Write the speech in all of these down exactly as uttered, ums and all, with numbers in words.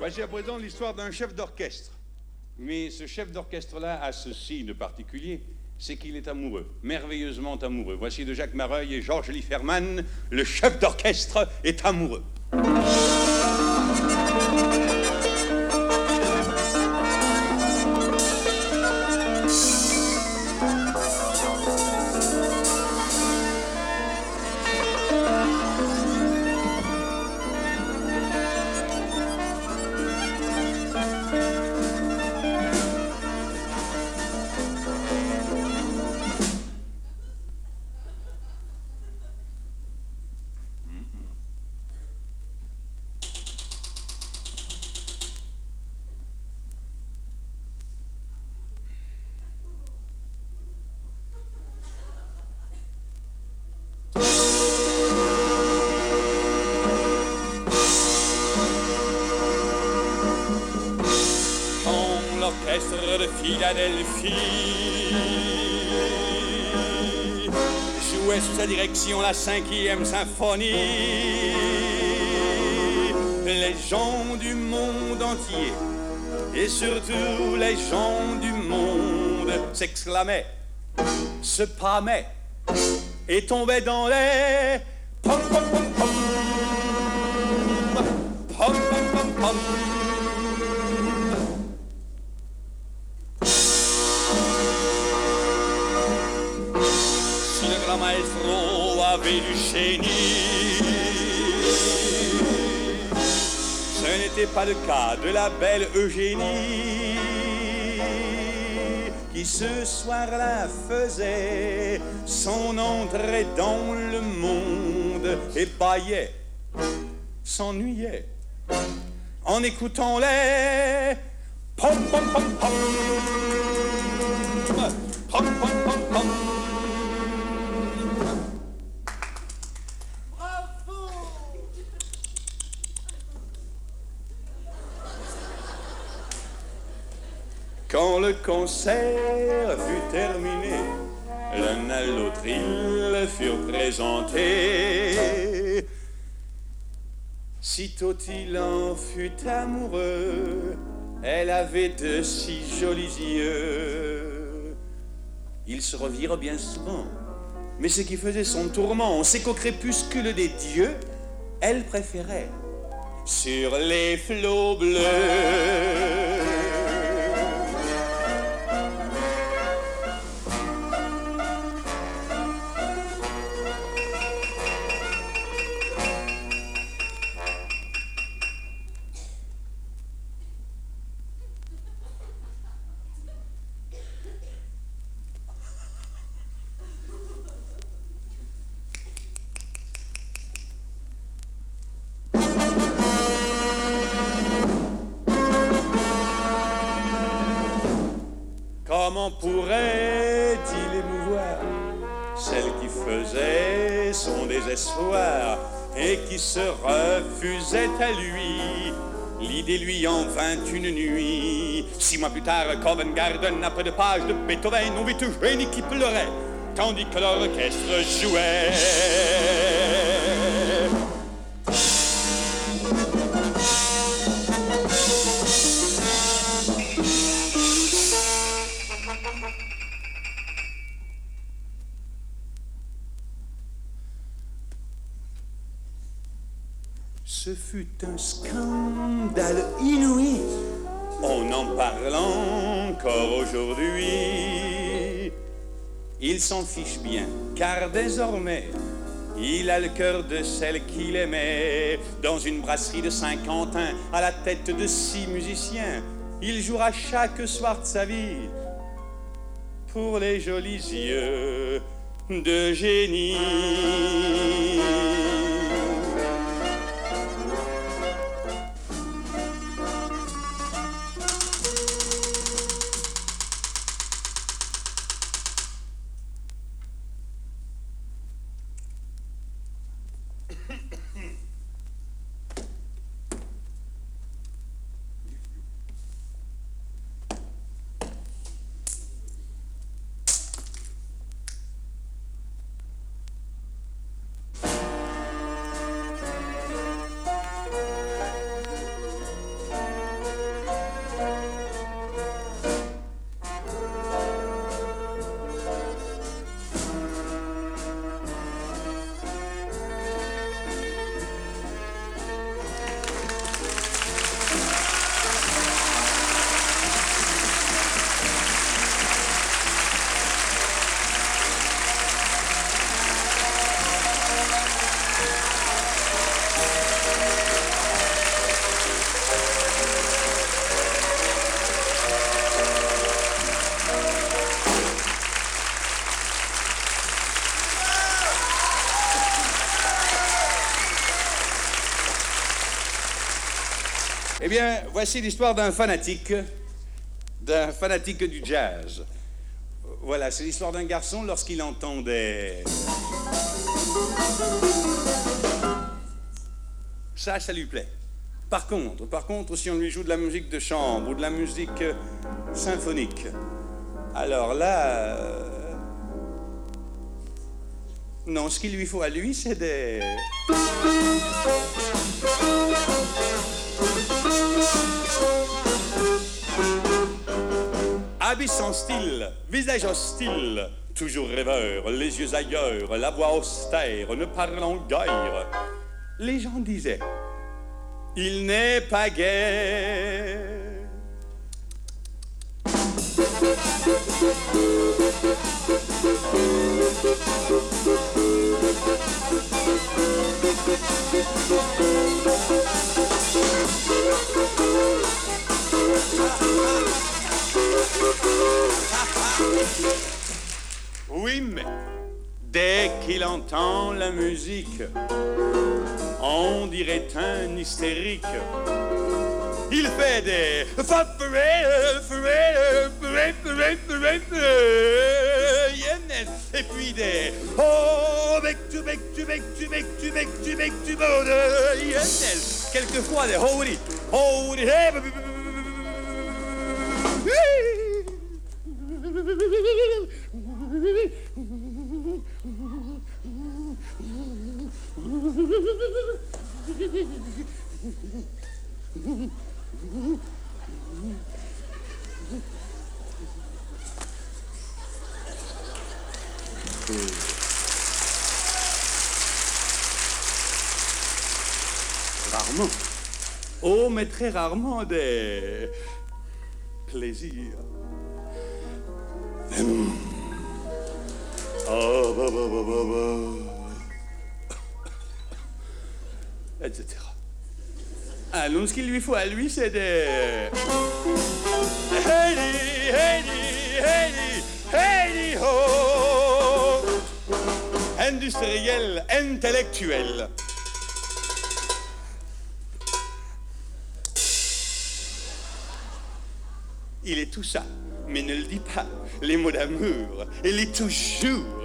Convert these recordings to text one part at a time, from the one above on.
Voici à présent l'histoire d'un chef d'orchestre. Mais ce chef d'orchestre-là a ce signe particulier, c'est qu'il est amoureux, merveilleusement amoureux. Voici de Jacques Mareuil et Georges Liferman, le chef d'orchestre est amoureux. L'orchestre de Philadelphie jouait sous sa direction la cinquième symphonie. Les gens du monde entier et surtout les gens du monde s'exclamaient, se pâmaient et tombaient dans les pom pom pom pom pom pom pom pom. Maestro avait du génie. Ce n'était pas le cas de la belle Eugénie, qui ce soir-là faisait son entrée dans le monde et bâillait, s'ennuyait en écoutant les pom pom pom pom pom pom pom pom. Quand le concert fut terminé, l'un à l'autre ils furent présentés. Sitôt il en fut amoureux, elle avait de si jolis yeux. Ils se revirent bien souvent, mais ce qui faisait son tourment, c'est qu'au crépuscule des dieux, elle préférait sur les flots bleus. Comment pourrait-il émouvoir celle qui faisait son désespoir et qui se refusait à lui? L'idée lui en vint une nuit. Six mois plus tard, Covent Garden, après deux pages de Beethoven, on vit Eugénie qui pleurait, tandis que l'orchestre jouait. Ce fut un scandale inouï, on en parle encore aujourd'hui. Il s'en fiche bien, car désormais, il a le cœur de celle qu'il aimait. Dans une brasserie de Saint-Quentin, à la tête de six musiciens, il jouera chaque soir de sa vie pour les jolis yeux d'Eugénie. Eh bien, voici l'histoire d'un fanatique, d'un fanatique du jazz. Voilà, c'est l'histoire d'un garçon lorsqu'il entendait... Ça, ça lui plaît. Par contre, par contre, si on lui joue de la musique de chambre ou de la musique euh, symphonique, alors là... Euh... Non, ce qu'il lui faut à lui, c'est des... Habit sans style, visage hostile, toujours rêveur, les yeux ailleurs, la voix austère, ne parlant guère. Les gens disaient, il n'est pas gai. Oui, mais dès qu'il entend la musique, on dirait un hystérique. Il fait des... Et puis des... Oh, bec tu bec tu bec tu bec tu bec tu bec tu quelquefois des... Holy, holy, Rarement. Oh, mais très rarement des plaisirs. Oh, bah, bah, bah, bah, bah. et cetera. Ah, donc ce qu'il lui faut à lui, c'est des... Heidi, Heidi, Heidi, Heidi, ho! Industriel, intellectuel. Il est tout ça, mais ne le dit pas. Les mots d'amour, il est toujours.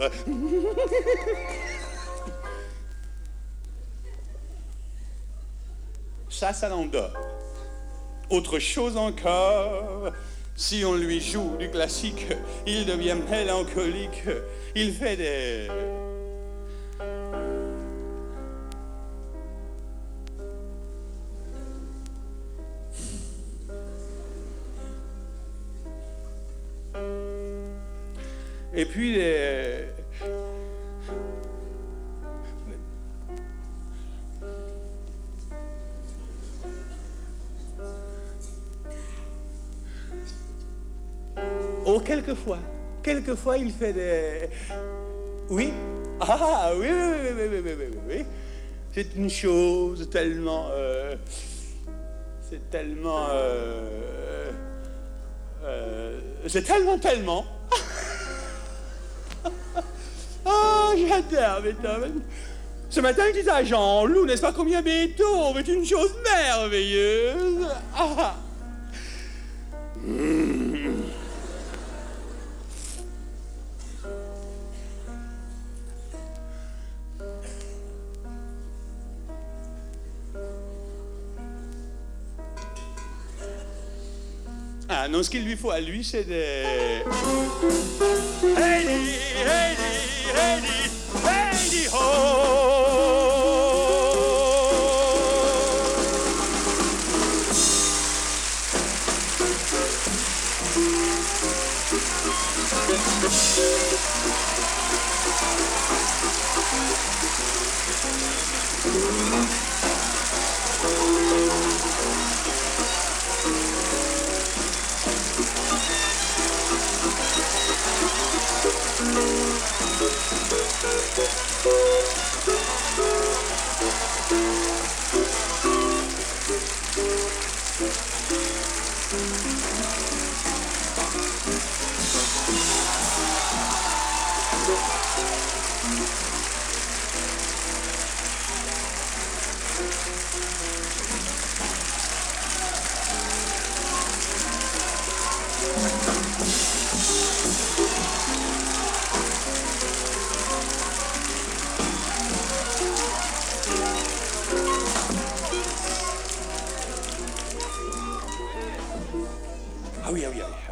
Ça, ça l'endort. Autre chose encore, si on lui joue du classique, il devient mélancolique. Il fait des... Et puis les... Oh, quelquefois, quelquefois il fait des... Oui, ah, oui, oui, oui, oui, oui, oui, oui, oui, oui. C'est une chose tellement... Euh... C'est tellement... Euh... Euh... C'est tellement, tellement... Oh, j'adore Beethoven. Ce matin, je disais à Jean-Loup, n'est-ce pas combien Beethoven est une chose merveilleuse. Ah. Mmh. Ah non, ce qu'il lui faut à lui, c'est des... Heidi, Heidi, Heidi, Heidi, ho!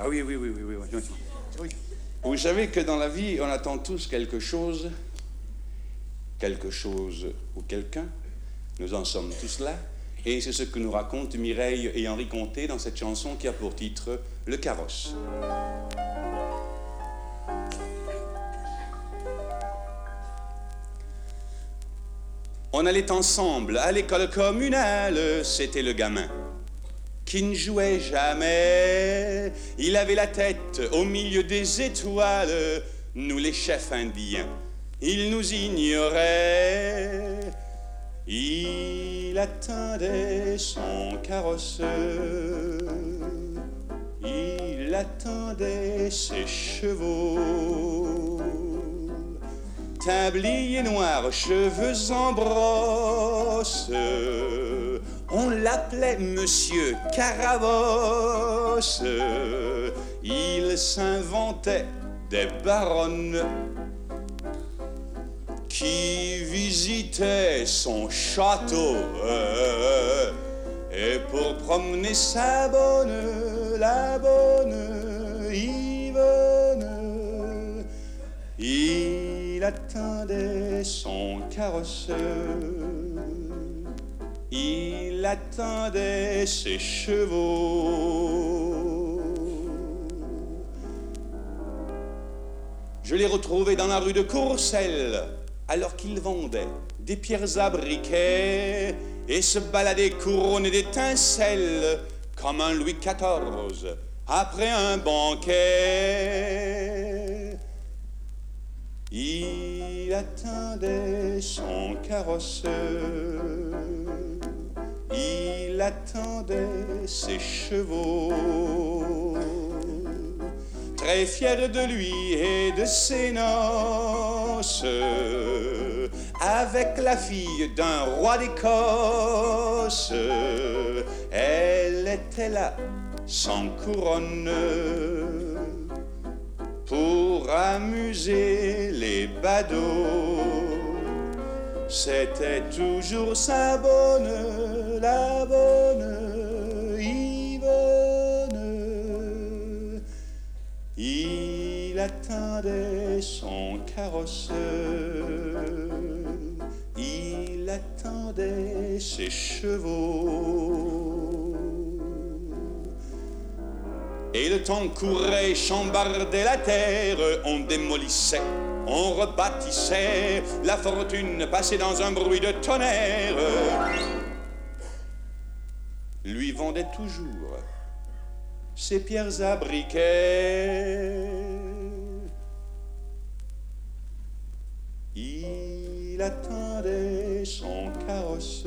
Ah oui, oui, oui, oui, oui, oui. oui. Vous savez que dans la vie, on attend tous quelque chose, quelque chose ou quelqu'un. Nous en sommes tous là. Et c'est ce que nous racontent Mireille et Henri Conté dans cette chanson qui a pour titre « Le carrosse ». On allait ensemble à l'école communale, c'était le gamin qui ne jouait jamais. Il avait la tête au milieu des étoiles, nous les chefs indiens, il nous ignorait. Il attendait son carrosse, il attendait ses chevaux. Tablier noir, cheveux en brosse, on l'appelait Monsieur Carabosse. Il s'inventait des baronnes qui visitaient son château. Et pour promener sa bonne, la bonne Yvonne, il attendait son carrosse, il attendait ses chevaux. Je l'ai retrouvé dans la rue de Courcelles, alors qu'il vendait des pierres à briquet et se baladait couronné d'étincelles comme un Louis quatorze après un banquet. Il attendait son carrosse, il attendait ses chevaux. Très fier de lui et de ses noces, avec la fille d'un roi d'Écosse, elle était là sans couronne pour amuser les badauds. C'était toujours sa bonne, la bonne Yvonne. Il attendait son carrosse, il attendait ses chevaux. Et le temps courait, chambardait la terre, on démolissait, on rebâtissait, la fortune passait dans un bruit de tonnerre. Lui vendait toujours ses pierres à briquet. Il attendait son carrosse,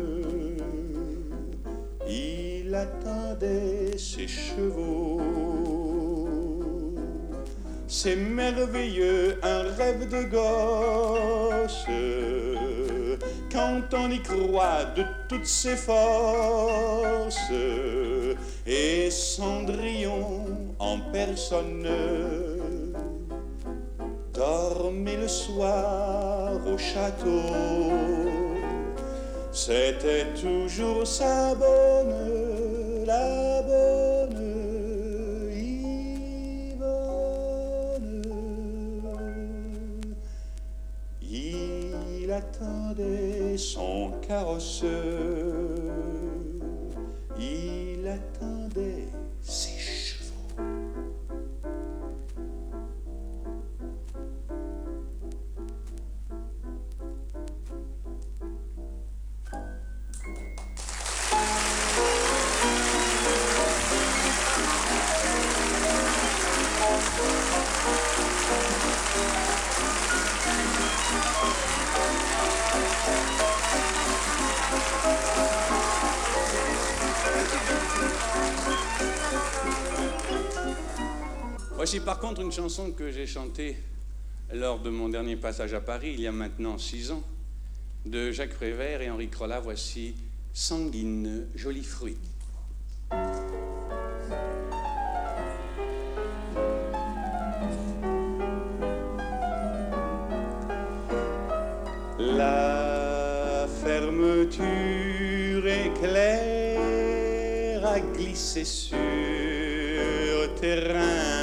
il attendait ses chevaux. C'est merveilleux, un rêve de gosse, quand on y croit de toutes ses forces. Et Cendrillon en personne dormait le soir au château. C'était toujours sa bonne, la bonne Yvonne. Il attendait son carrosse, il attendait ses chevaux. Voici par contre une chanson que j'ai chantée lors de mon dernier passage à Paris, il y a maintenant six ans, de Jacques Prévert et Henri Crolla. Voici Sanguine, joli fruit. La fermeture éclair a glissé sur terrain.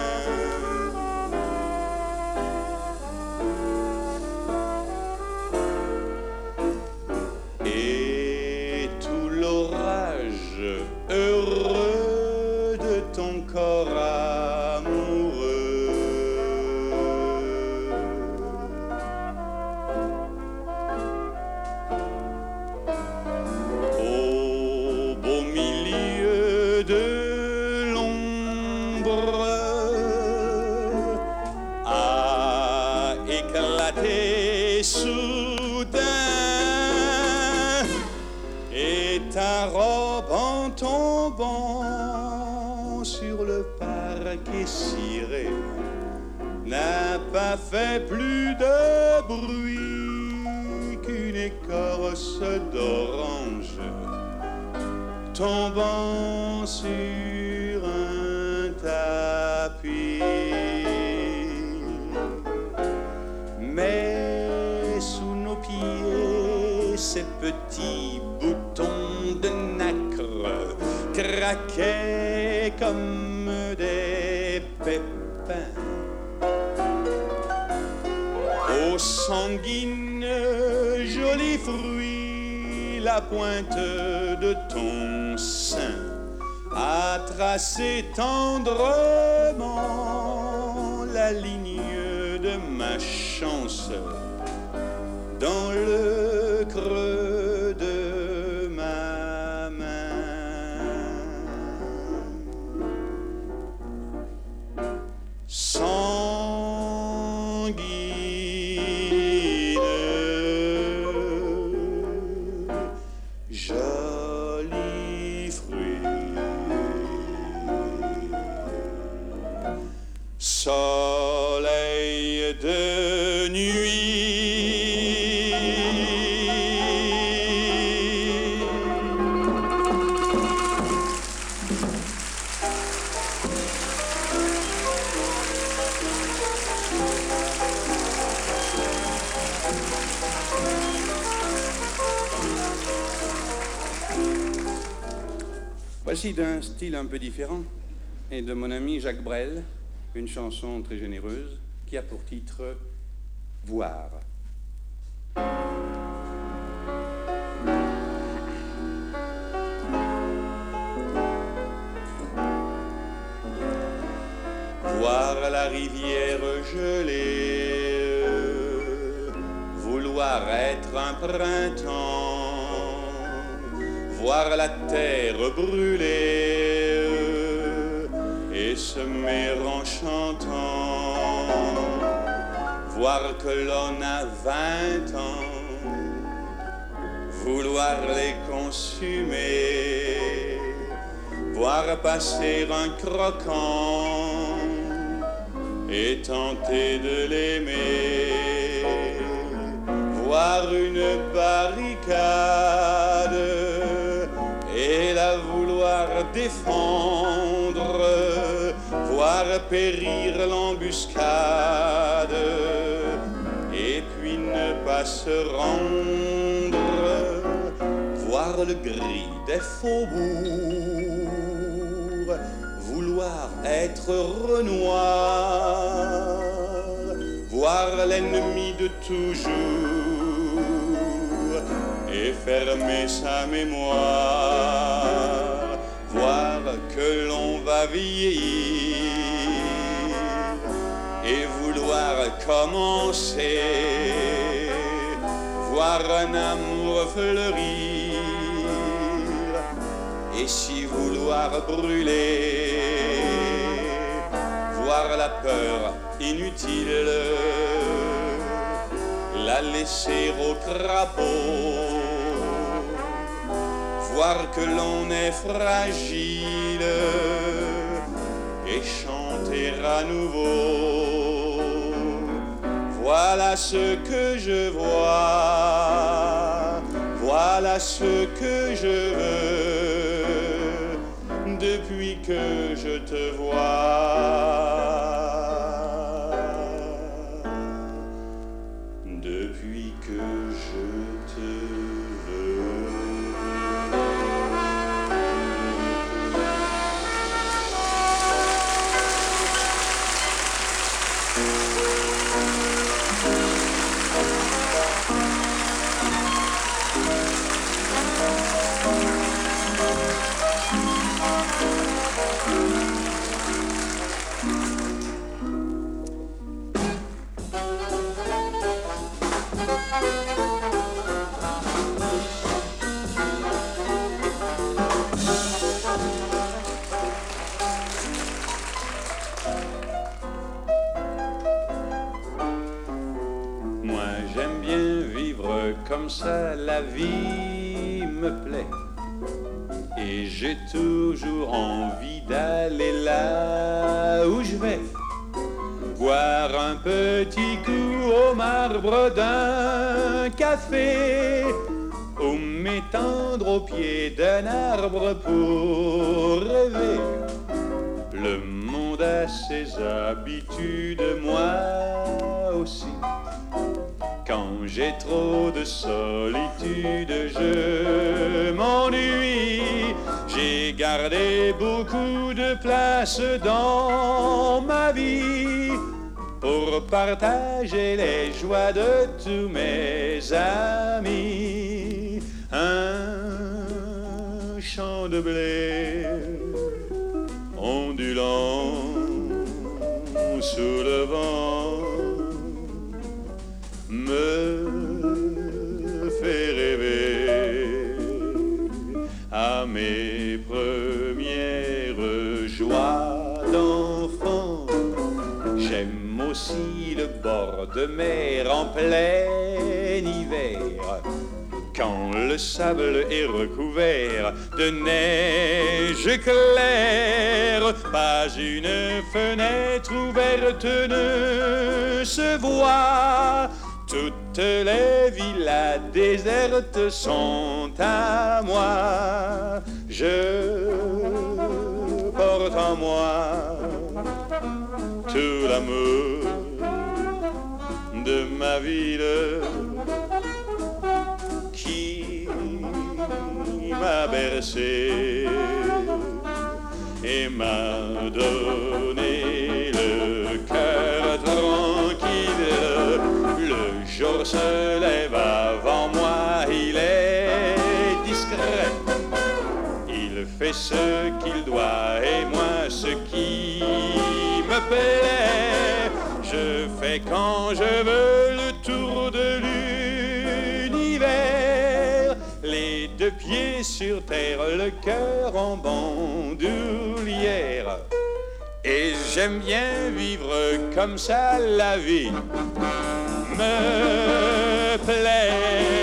Et tout l'orage heureux de ton corps amoureux. Au beau milieu de l'ombre a éclaté soudain, et ta robe en tombant sur le parquet ciré n'a pas fait plus de bruit qu'une écorce d'orange tombant sur un tapis. Mais sous nos pieds, ces petits boutons de nacre craquaient comme des pépins. Ô sanguine, joli fruit, la pointe de ton sein a tracé tendrement la ligne de ma chance dans le creux de ma main. Sanguine, joli fruit, soleil de nuit. Voici d'un style un peu différent, et de mon ami Jacques Brel, une chanson très généreuse qui a pour titre « Voir ». Voir la rivière gelée, vouloir être un printemps, voir la terre brûler et semer en chantant, voir que l'on a vingt ans, vouloir les consumer, voir passer un croquant et tenter de l'aimer, voir une barricade et la vouloir défendre, voir périr l'embuscade et puis ne pas se rendre, voir le gris des faubourgs, vouloir être Renoir, voir l'ennemi de toujours et fermer sa mémoire, voir que l'on va vieillir et vouloir commencer, voir un amour fleurir et si vouloir brûler, voir la peur inutile, la laisser au crapaud, voir que l'on est fragile et chanter à nouveau. Voilà ce que je vois, voilà ce que je veux depuis que je te vois. Depuis que je te veux. vie me plaît et j'ai toujours envie d'aller là où je vais, boire un petit coup au marbre d'un café ou m'étendre au pied d'un arbre pour rêver. Le monde a ses habitudes, moi aussi. Quand j'ai trop de solitude, je m'ennuie. J'ai gardé beaucoup de place dans ma vie pour partager les joies de tous mes amis. Un champ de blé ondulant sous le vent me fait rêver à mes premières joies d'enfant. J'aime aussi le bord de mer en plein hiver, quand le sable est recouvert de neige claire. Pas une fenêtre ouverte ne se voit, toutes les villas désertes sont à moi. Je porte en moi tout l'amour de ma ville qui m'a bercé et m'a donné le cœur tranquille. Le jour se lève avant moi, il est discret, il fait ce qu'il doit et moi ce qui me plaît. Je fais quand je veux le tour de l'univers, les deux pieds sur terre, le cœur en bandoulière. Et j'aime bien vivre comme ça, la vie me plaît.